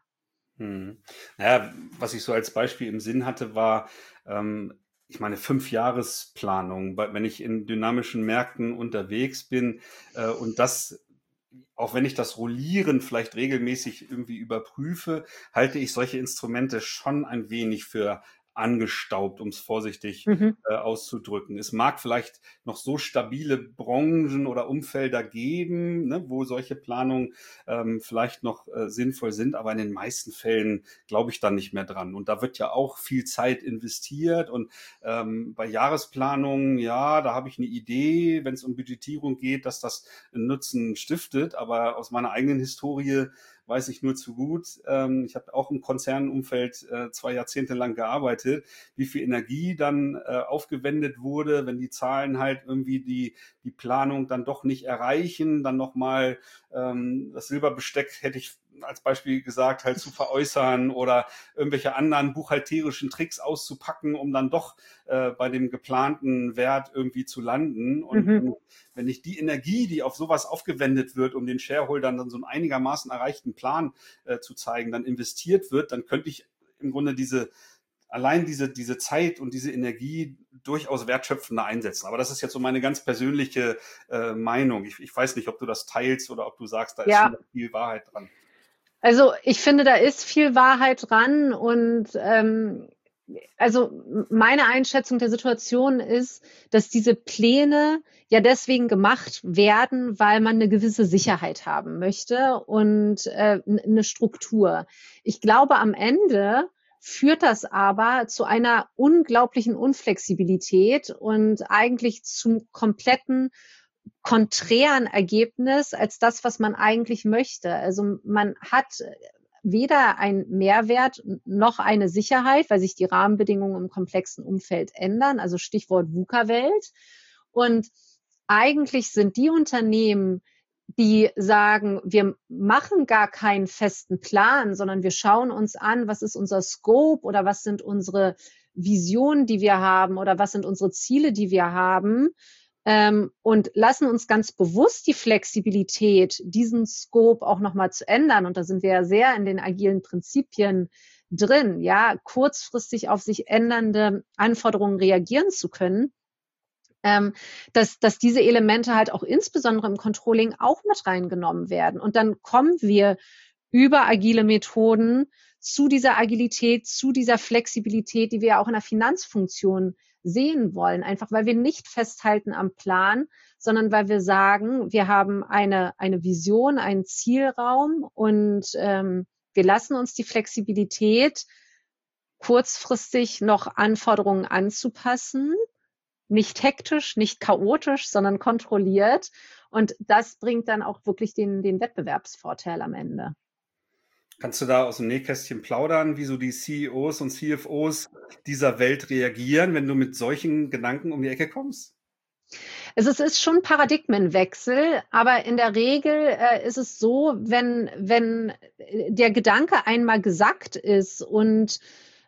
A: Naja, was ich so als Beispiel im Sinn hatte, war, ich meine, 5-Jahresplanung, wenn ich in dynamischen Märkten unterwegs bin und das, auch wenn ich das Rollieren vielleicht regelmäßig irgendwie überprüfe, halte ich solche Instrumente schon ein wenig für angestaubt, um es vorsichtig auszudrücken. Es mag vielleicht noch so stabile Branchen oder Umfelder geben, ne, wo solche Planungen vielleicht noch sinnvoll sind, aber in den meisten Fällen glaube ich dann nicht mehr dran. Und da wird ja auch viel Zeit investiert und bei Jahresplanungen, ja, da habe ich eine Idee, wenn es um Budgetierung geht, dass das einen Nutzen stiftet, aber aus meiner eigenen Historie weiß ich nur zu gut. Ich habe auch im Konzernumfeld 2 Jahrzehnte lang gearbeitet, wie viel Energie dann aufgewendet wurde, wenn die Zahlen halt irgendwie die Planung dann doch nicht erreichen, dann nochmal das Silberbesteck, hätte ich als Beispiel gesagt, halt zu veräußern oder irgendwelche anderen buchhalterischen Tricks auszupacken, um dann doch bei dem geplanten Wert irgendwie zu landen. Und wenn nicht die Energie, die auf sowas aufgewendet wird, um den Shareholdern dann so einen einigermaßen erreichten Plan zu zeigen, dann investiert wird, dann könnte ich im Grunde diese Zeit und diese Energie durchaus wertschöpfender einsetzen. Aber das ist jetzt so meine ganz persönliche Meinung. Ich weiß nicht, ob du das teilst oder ob du sagst, da ist schon viel Wahrheit dran.
C: Also ich finde, da ist viel Wahrheit dran und also meine Einschätzung der Situation ist, dass diese Pläne ja deswegen gemacht werden, weil man eine gewisse Sicherheit haben möchte und eine Struktur. Ich glaube, am Ende führt das aber zu einer unglaublichen Unflexibilität und eigentlich zum kompletten konträren Ergebnis als das, was man eigentlich möchte. Also man hat weder einen Mehrwert noch eine Sicherheit, weil sich die Rahmenbedingungen im komplexen Umfeld ändern, also Stichwort VUCA-Welt. Und eigentlich sind die Unternehmen, die sagen, wir machen gar keinen festen Plan, sondern wir schauen uns an, was ist unser Scope oder was sind unsere Visionen, die wir haben oder was sind unsere Ziele, die wir haben, und lassen uns ganz bewusst die Flexibilität, diesen Scope auch nochmal zu ändern. Und da sind wir ja sehr in den agilen Prinzipien drin, ja, kurzfristig auf sich ändernde Anforderungen reagieren zu können. Dass diese Elemente halt auch insbesondere im Controlling auch mit reingenommen werden. Und dann kommen wir über agile Methoden zu dieser Agilität, zu dieser Flexibilität, die wir ja auch in der Finanzfunktion sehen wollen. Einfach weil wir nicht festhalten am Plan, sondern weil wir sagen, wir haben eine Vision, einen Zielraum und wir lassen uns die Flexibilität, kurzfristig noch Anforderungen anzupassen. Nicht hektisch, nicht chaotisch, sondern kontrolliert. Und das bringt dann auch wirklich den Wettbewerbsvorteil am Ende.
A: Kannst du da aus dem Nähkästchen plaudern, wie so die CEOs und CFOs dieser Welt reagieren, wenn du mit solchen Gedanken um die Ecke kommst?
C: Es ist schon ein Paradigmenwechsel, aber in der Regel ist es so, wenn der Gedanke einmal gesackt ist und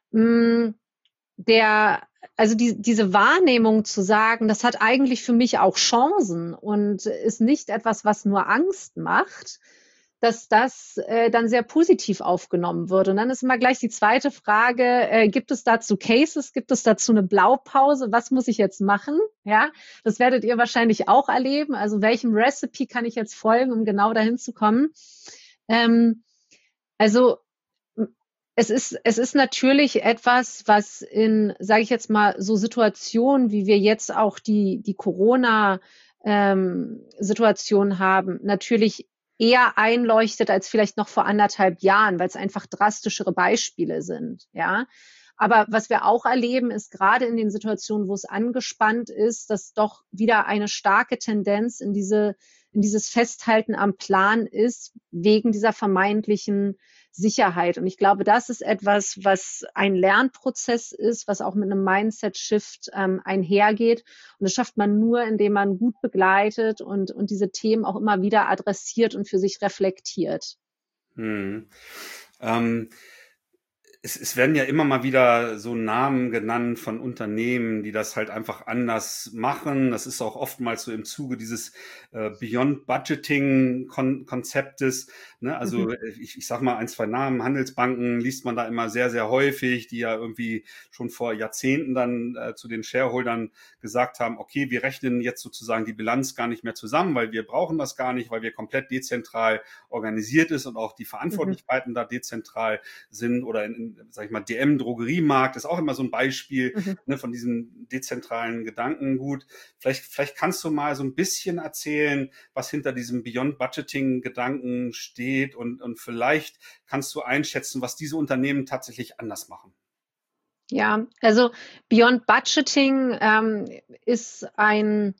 C: diese Wahrnehmung zu sagen, das hat eigentlich für mich auch Chancen und ist nicht etwas, was nur Angst macht, dass das dann sehr positiv aufgenommen wird. Und dann ist immer gleich die zweite Frage, gibt es dazu Cases, gibt es dazu eine Blaupause, was muss ich jetzt machen? Ja, das werdet ihr wahrscheinlich auch erleben. Also welchem Recipe kann ich jetzt folgen, um genau dahin zu kommen? Es ist natürlich etwas, was in, sage ich jetzt mal, so Situationen, wie wir jetzt auch die Corona-Situation haben, natürlich eher einleuchtet als vielleicht noch vor 1,5 Jahren, weil es einfach drastischere Beispiele sind, ja. Aber was wir auch erleben, ist gerade in den Situationen, wo es angespannt ist, dass doch wieder eine starke Tendenz in dieses Festhalten am Plan ist, wegen dieser vermeintlichen Sicherheit. Und ich glaube, das ist etwas, was ein Lernprozess ist, was auch mit einem Mindset-Shift einhergeht. Und das schafft man nur, indem man gut begleitet und diese Themen auch immer wieder adressiert und für sich reflektiert.
A: Es werden ja immer mal wieder so Namen genannt von Unternehmen, die das halt einfach anders machen. Das ist auch oftmals so im Zuge dieses Beyond Budgeting Konzeptes. Ne? Also ich sag mal 1, 2 Namen. Handelsbanken liest man da immer sehr, sehr häufig, die ja irgendwie schon vor Jahrzehnten dann zu den Shareholdern gesagt haben, okay, wir rechnen jetzt sozusagen die Bilanz gar nicht mehr zusammen, weil wir brauchen das gar nicht, weil wir komplett dezentral organisiert ist und auch die Verantwortlichkeiten da dezentral sind. Oder sag ich mal, DM, Drogeriemarkt ist auch immer so ein Beispiel ne, von diesem dezentralen Gedankengut. Vielleicht kannst du mal so ein bisschen erzählen, was hinter diesem Beyond Budgeting Gedanken steht und vielleicht kannst du einschätzen, was diese Unternehmen tatsächlich anders machen.
C: Ja, also Beyond Budgeting ist eine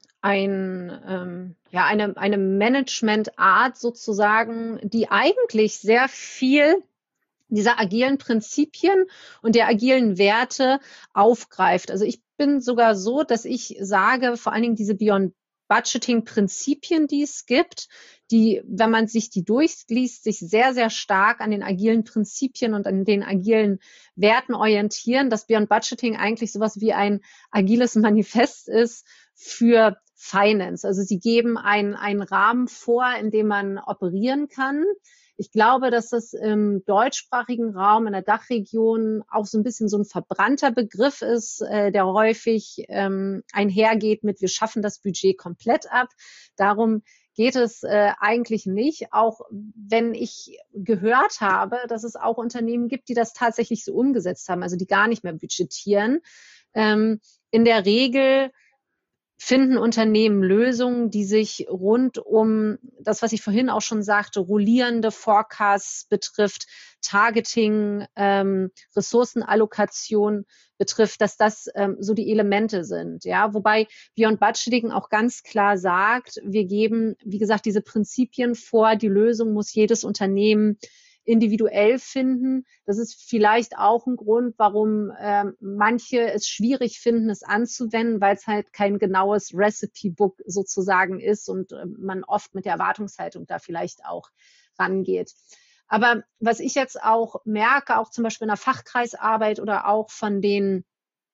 C: Managementart sozusagen, die eigentlich sehr viel dieser agilen Prinzipien und der agilen Werte aufgreift. Also ich bin sogar so, dass ich sage, vor allen Dingen diese Beyond Budgeting-Prinzipien, die es gibt, die, wenn man sich die durchliest, sich sehr, sehr stark an den agilen Prinzipien und an den agilen Werten orientieren, dass Beyond Budgeting eigentlich sowas wie ein agiles Manifest ist für Finance. Also sie geben einen Rahmen vor, in dem man operieren kann. Ich glaube, dass das im deutschsprachigen Raum, in der Dachregion auch so ein bisschen so ein verbrannter Begriff ist, der häufig einhergeht mit, wir schaffen das Budget komplett ab. Darum geht es eigentlich nicht, auch wenn ich gehört habe, dass es auch Unternehmen gibt, die das tatsächlich so umgesetzt haben, also die gar nicht mehr budgetieren. In der Regel finden Unternehmen Lösungen, die sich rund um das, was ich vorhin auch schon sagte, rollierende Forecasts betrifft, Targeting, Ressourcenallokation betrifft, dass das so die Elemente sind. Ja, wobei Beyond Budgeting auch ganz klar sagt, wir geben, wie gesagt, diese Prinzipien vor. Die Lösung muss jedes Unternehmen individuell finden. Das ist vielleicht auch ein Grund, warum manche es schwierig finden, es anzuwenden, weil es halt kein genaues Recipe-Book sozusagen ist und man oft mit der Erwartungshaltung da vielleicht auch rangeht. Aber was ich jetzt auch merke, auch zum Beispiel in der Fachkreisarbeit oder auch von den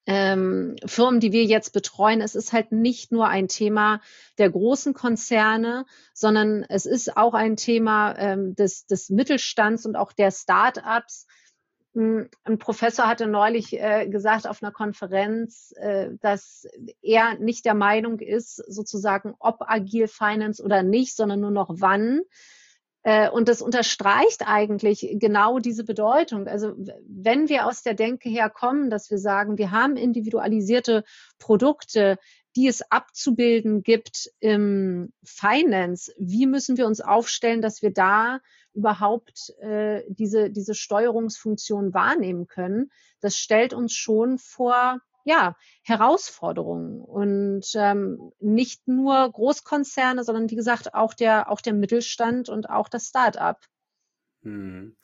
C: Firmen, die wir jetzt betreuen, es ist halt nicht nur ein Thema der großen Konzerne, sondern es ist auch ein Thema des Mittelstands und auch der Start-ups. Ein Professor hatte neulich gesagt auf einer Konferenz, dass er nicht der Meinung ist, sozusagen, ob Agile Finance oder nicht, sondern nur noch wann. Und das unterstreicht eigentlich genau diese Bedeutung. Also wenn wir aus der Denke herkommen, dass wir sagen, wir haben individualisierte Produkte, die es abzubilden gibt im Finance, wie müssen wir uns aufstellen, dass wir da überhaupt diese Steuerungsfunktion wahrnehmen können? Das stellt uns schon vor Herausforderungen und nicht nur Großkonzerne, sondern wie gesagt auch der Mittelstand und auch das Start-up.
A: Hm.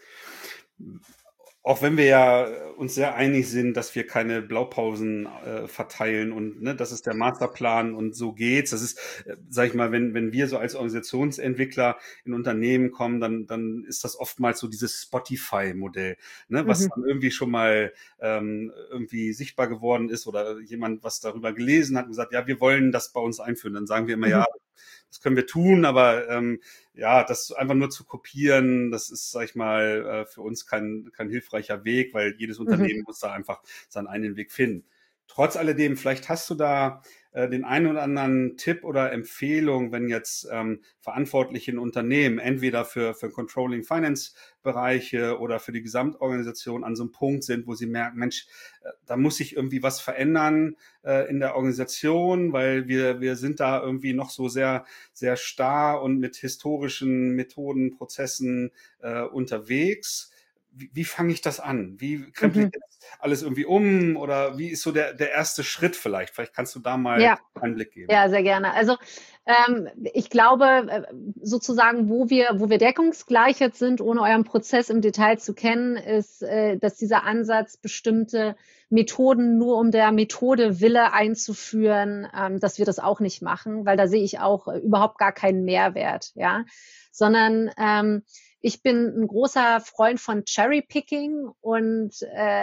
A: Auch wenn wir ja uns sehr einig sind, dass wir keine Blaupausen verteilen und das ist der Masterplan und so geht's. Das ist, sag ich mal, wenn wir so als Organisationsentwickler in Unternehmen kommen, dann ist das oftmals so dieses Spotify-Modell, was dann irgendwie schon mal irgendwie sichtbar geworden ist oder jemand was darüber gelesen hat und gesagt, ja, wir wollen das bei uns einführen. Dann sagen wir immer, ja, das können wir tun, aber das einfach nur zu kopieren, das ist, sag ich mal, für uns kein hilfreicher Weg, weil jedes Unternehmen muss da einfach seinen eigenen Weg finden. Trotz alledem, vielleicht hast du da den einen oder anderen Tipp oder Empfehlung, wenn jetzt Verantwortliche in Unternehmen entweder für Controlling Finance Bereiche oder für die Gesamtorganisation an so einem Punkt sind, wo sie merken, Mensch, da muss sich irgendwie was verändern in der Organisation, weil wir sind da irgendwie noch so sehr, sehr starr und mit historischen Methoden, Prozessen unterwegs. Wie fange ich das an? Wie krempel ich jetzt alles irgendwie um? Oder wie ist so der erste Schritt vielleicht? Vielleicht kannst du da mal einen Blick geben.
C: Ja, sehr gerne. Also ich glaube, sozusagen, wo wir deckungsgleich jetzt sind, ohne euren Prozess im Detail zu kennen, ist, dass dieser Ansatz, bestimmte Methoden nur um der Methode Wille einzuführen, dass wir das auch nicht machen, weil da sehe ich auch überhaupt gar keinen Mehrwert, ja, sondern ich bin ein großer Freund von Cherry-Picking und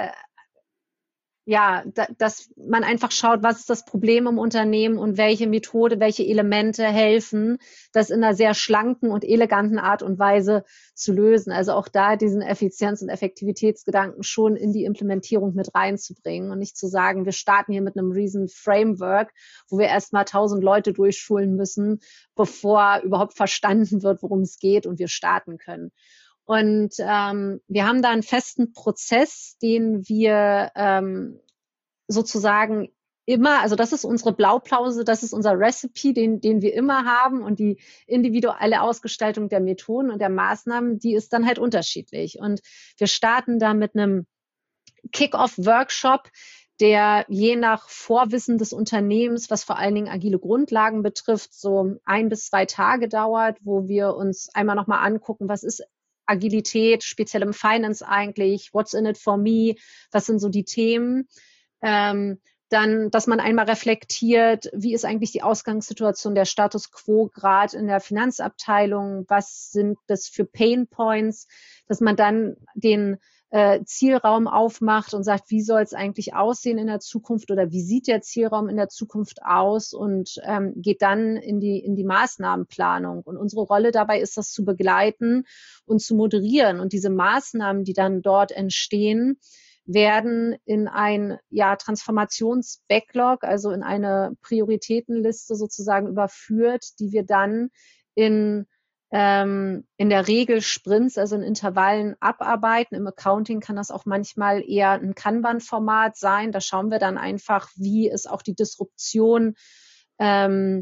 C: dass man einfach schaut, was ist das Problem im Unternehmen und welche Methode, welche Elemente helfen, das in einer sehr schlanken und eleganten Art und Weise zu lösen. Also auch da diesen Effizienz- und Effektivitätsgedanken schon in die Implementierung mit reinzubringen und nicht zu sagen, wir starten hier mit einem riesen Framework, wo wir erstmal 1000 Leute durchschulen müssen, bevor überhaupt verstanden wird, worum es geht und wir starten können. Und wir haben da einen festen Prozess, den wir sozusagen immer, also das ist unsere Blaupause, das ist unser Recipe, den wir immer haben, und die individuelle Ausgestaltung der Methoden und der Maßnahmen, die ist dann halt unterschiedlich. Und wir starten da mit einem Kick-Off-Workshop, der je nach Vorwissen des Unternehmens, was vor allen Dingen agile Grundlagen betrifft, so 1 bis 2 Tage dauert, wo wir uns einmal nochmal angucken, was ist Agilität, speziell im Finance eigentlich, what's in it for me, was sind so die Themen. Dann, dass man einmal reflektiert, wie ist eigentlich die Ausgangssituation, der Status quo gerade in der Finanzabteilung, was sind das für Pain Points, dass man dann den Zielraum aufmacht und sagt, wie soll es eigentlich aussehen in der Zukunft oder wie sieht der Zielraum in der Zukunft aus, und geht dann in die Maßnahmenplanung. Und unsere Rolle dabei ist, das zu begleiten und zu moderieren. Und diese Maßnahmen, die dann dort entstehen, werden in ein Transformations-Backlog, also in eine Prioritätenliste sozusagen überführt, die wir dann in der Regel Sprints, also in Intervallen abarbeiten. Im Accounting kann das auch manchmal eher ein Kanban-Format sein. Da schauen wir dann einfach, wie ist auch die Disruption im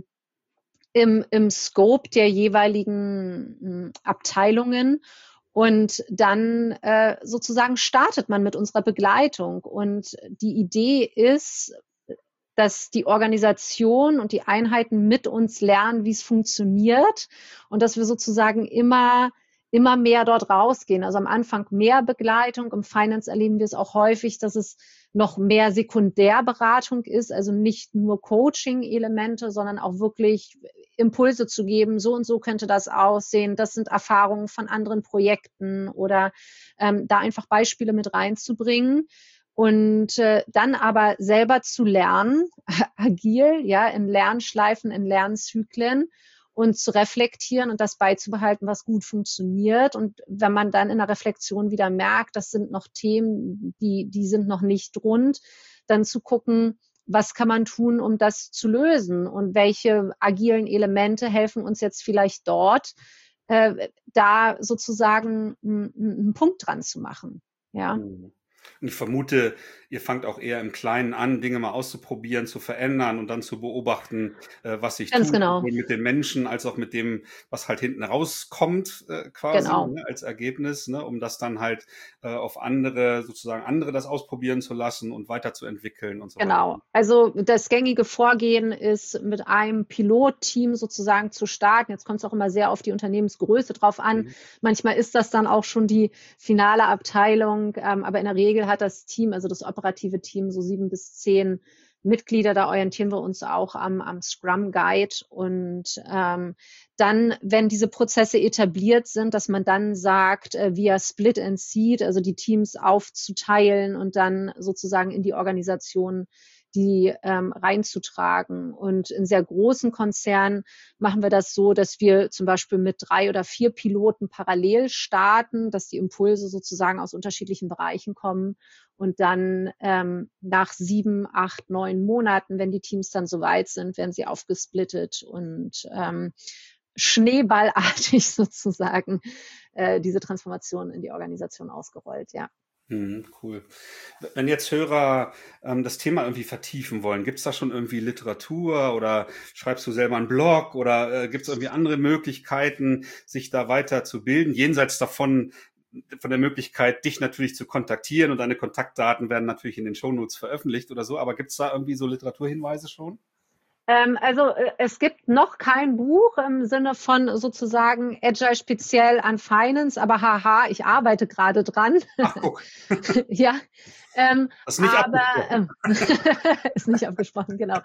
C: Scope der jeweiligen Abteilungen. Und dann sozusagen startet man mit unserer Begleitung. Und die Idee ist, dass die Organisation und die Einheiten mit uns lernen, wie es funktioniert, und dass wir sozusagen immer mehr dort rausgehen. Also am Anfang mehr Begleitung. Im Finance erleben wir es auch häufig, dass es noch mehr Sekundärberatung ist, also nicht nur Coaching-Elemente, sondern auch wirklich Impulse zu geben, so und so könnte das aussehen, das sind Erfahrungen von anderen Projekten, oder da einfach Beispiele mit reinzubringen. Und dann aber selber zu lernen, agil, ja, in Lernschleifen, in Lernzyklen und zu reflektieren und das beizubehalten, was gut funktioniert. Und wenn man dann in der Reflexion wieder merkt, das sind noch Themen, die sind noch nicht rund, dann zu gucken, was kann man tun, um das zu lösen und welche agilen Elemente helfen uns jetzt vielleicht dort, da sozusagen einen Punkt dran zu machen. Ja.
A: Und ich vermute, ihr fangt auch eher im Kleinen an, Dinge mal auszuprobieren, zu verändern und dann zu beobachten, was sich
C: Ganz
A: tut,
C: genau.
A: sowohl mit den Menschen als auch mit dem, was halt hinten rauskommt, quasi,
C: Genau.
A: ne, als Ergebnis, ne, um das dann halt auf andere das ausprobieren zu lassen und weiterzuentwickeln und so weiter.
C: Genau. Also das gängige Vorgehen ist, mit einem Pilotteam sozusagen zu starten. Jetzt kommt es auch immer sehr auf die Unternehmensgröße drauf an. Manchmal ist das dann auch schon die finale Abteilung, aber in der Regel hat das Team, also das operative Team, so 7 bis 10 Mitglieder. Da orientieren wir uns auch am Scrum Guide. Und dann, wenn diese Prozesse etabliert sind, dass man dann sagt, via Split and Seed, also die Teams aufzuteilen und dann sozusagen in die Organisation die reinzutragen. Und in sehr großen Konzernen machen wir das so, dass wir zum Beispiel mit 3 oder 4 Piloten parallel starten, dass die Impulse sozusagen aus unterschiedlichen Bereichen kommen. Und dann nach 7, 8, 9 Monaten, wenn die Teams dann soweit sind, werden sie aufgesplittet und schneeballartig sozusagen diese Transformation in die Organisation ausgerollt, ja.
A: Cool. Wenn jetzt Hörer das Thema irgendwie vertiefen wollen, gibt es da schon irgendwie Literatur oder schreibst du selber einen Blog oder gibt es irgendwie andere Möglichkeiten, sich da weiter zu bilden, jenseits davon, von der Möglichkeit, dich natürlich zu kontaktieren und deine Kontaktdaten werden natürlich in den Shownotes veröffentlicht oder so, aber gibt es da irgendwie so Literaturhinweise schon?
C: Also es gibt noch kein Buch im Sinne von sozusagen Agile speziell an Finance, aber haha, ich arbeite gerade dran.
A: Ach, guck.
C: Ja.
A: Das ist nicht abgesprochen.
C: Ist nicht abgesprochen, genau.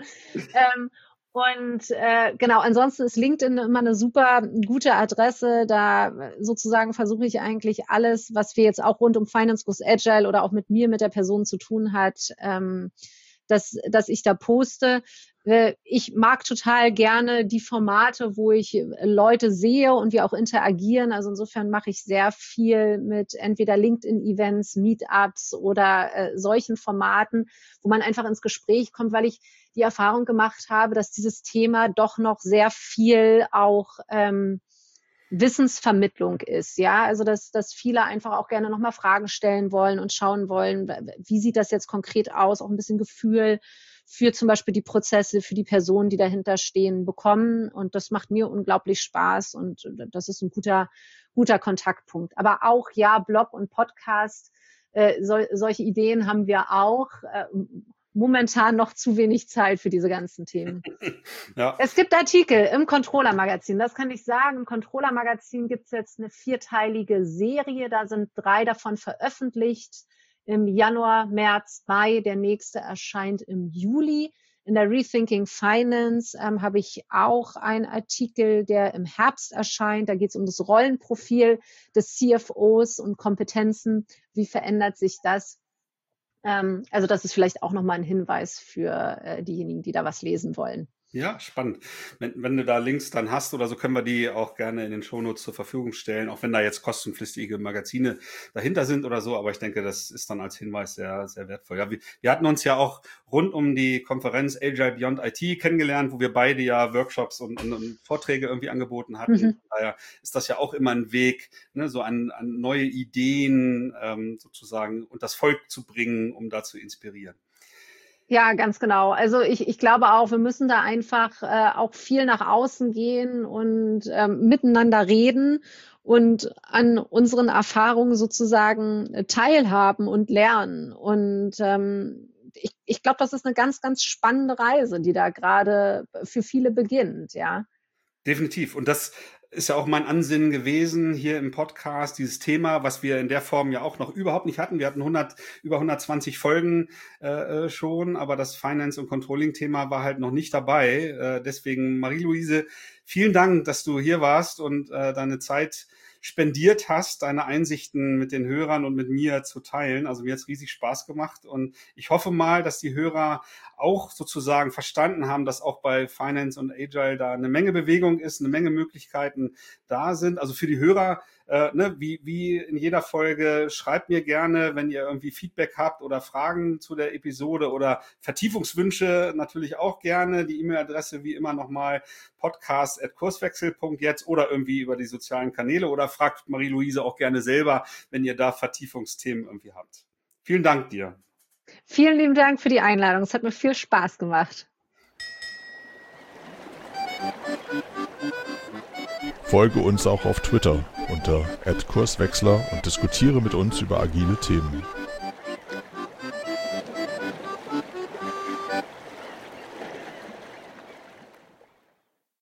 C: Genau, ansonsten ist LinkedIn immer eine super gute Adresse. Da sozusagen versuche ich eigentlich alles, was wir jetzt auch rund um Finance Goes Agile oder auch mit mir, mit der Person zu tun hat, dass ich da poste. Ich mag total gerne die Formate, wo ich Leute sehe und wir auch interagieren. Also insofern mache ich sehr viel mit entweder LinkedIn-Events, Meetups oder solchen Formaten, wo man einfach ins Gespräch kommt, weil ich die Erfahrung gemacht habe, dass dieses Thema doch noch sehr viel auch Wissensvermittlung ist, ja, also dass viele einfach auch gerne nochmal Fragen stellen wollen und schauen wollen, wie sieht das jetzt konkret aus, auch ein bisschen Gefühl für zum Beispiel die Prozesse, für die Personen, die dahinter stehen, bekommen. Und das macht mir unglaublich Spaß und das ist ein guter Kontaktpunkt. Aber auch, ja, Blog und Podcast, solche Ideen haben wir auch. Momentan noch zu wenig Zeit für diese ganzen Themen. Ja. Es gibt Artikel im Controller-Magazin, das kann ich sagen. Im Controller-Magazin gibt es jetzt eine 4-teilige Serie, da sind 3 davon veröffentlicht im Januar, März, Mai. Der nächste erscheint im Juli. In der Rethinking Finance habe ich auch einen Artikel, der im Herbst erscheint. Da geht es um das Rollenprofil des CFOs und Kompetenzen. Wie verändert sich das? Also das ist vielleicht auch nochmal ein Hinweis für diejenigen, die da was lesen wollen.
A: Ja, spannend. Wenn du da Links dann hast oder so, können wir die auch gerne in den Shownotes zur Verfügung stellen, auch wenn da jetzt kostenpflichtige Magazine dahinter sind oder so. Aber ich denke, das ist dann als Hinweis sehr, sehr wertvoll. Ja, wir hatten uns ja auch rund um die Konferenz Agile Beyond IT kennengelernt, wo wir beide ja Workshops und Vorträge irgendwie angeboten hatten. Daher ist das ja auch immer ein Weg, ne, so an neue Ideen sozusagen und das Volk zu bringen, um da zu inspirieren.
C: Ja, ganz genau. Also ich glaube auch, wir müssen da einfach auch viel nach außen gehen und miteinander reden und an unseren Erfahrungen sozusagen teilhaben und lernen. Und ich glaube, das ist eine ganz, ganz spannende Reise, die da gerade für viele beginnt, ja.
A: Definitiv. Und das ist ja auch mein Ansinnen gewesen hier im Podcast, dieses Thema, was wir in der Form ja auch noch überhaupt nicht hatten. Wir hatten über 120 Folgen schon, aber das Finance- und Controlling-Thema war halt noch nicht dabei. Deswegen, Marie-Louise, vielen Dank, dass du hier warst und deine Zeit spendiert hast, deine Einsichten mit den Hörern und mit mir zu teilen. Also mir hat es riesig Spaß gemacht und ich hoffe mal, dass die Hörer auch sozusagen verstanden haben, dass auch bei Finance und Agile da eine Menge Bewegung ist, eine Menge Möglichkeiten da sind. Also für die Hörer, wie in jeder Folge, schreibt mir gerne, wenn ihr irgendwie Feedback habt oder Fragen zu der Episode oder Vertiefungswünsche natürlich auch gerne. Die E-Mail-Adresse wie immer nochmal podcast@kurswechsel.jetzt oder irgendwie über die sozialen Kanäle oder fragt Marie-Louise auch gerne selber, wenn ihr da Vertiefungsthemen irgendwie habt. Vielen Dank dir.
C: Vielen lieben Dank für die Einladung. Es hat mir viel Spaß gemacht.
B: Folge uns auch auf Twitter unter @Kurswechsler und diskutiere mit uns über agile Themen.